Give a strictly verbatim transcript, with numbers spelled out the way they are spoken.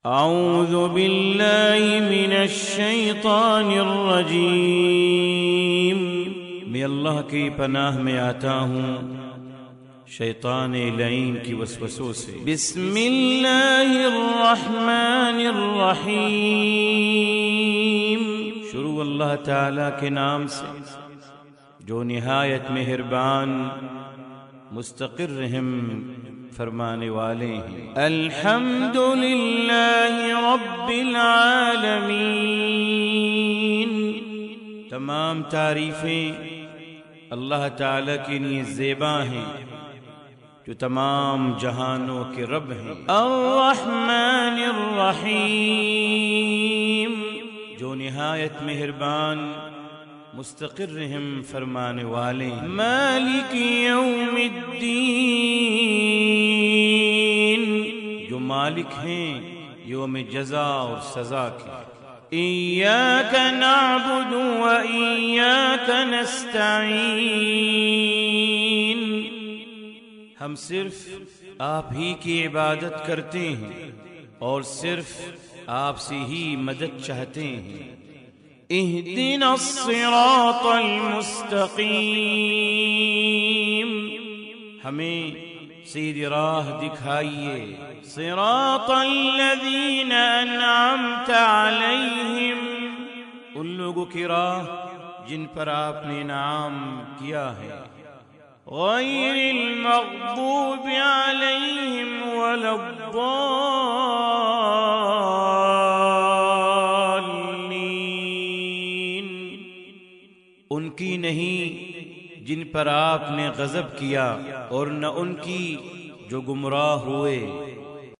اعوذ باللہ من الشیطان الرجیم، میں اللہ کی پناہ میں آتا ہوں شیطان لعین کی وسوسوں سے۔ بسم اللہ الرحمن الرحیم، شروع اللہ تعالی کے نام سے جو نہایت مہربان مستقر رحم فرمانے والے ہیں۔ الحمد للہ رب العالمین، تمام تعریفیں اللہ تعالی کے لیے زیبا ہیں جو تمام جہانوں کے رب ہیں۔ الرحمن الرحیم، جو نہایت مہربان مستقر رحم فرمانے والے ہیں۔ مالک یوم الدین، جو مالک ہیں یوم جزا اور سزا کے۔ ایاک نعبد و ایاک نستعین، ہم صرف آپ ہی کی عبادت کرتے ہیں اور صرف آپ سے ہی مدد چاہتے ہیں۔ اہدنا الصراط المستقیم، ہمیں سیدھی راہ دکھائیے۔ صراط الذین انعمت علیہم، ان لوگوں کی راہ جن پر آپ نے انعام کیا ہے۔ غیر المغضوب علیہم ولا الضالین، ان کی نہیں جن پر آپ نے غضب کیا، اور نہ ان کی جو گمراہ ہوئے۔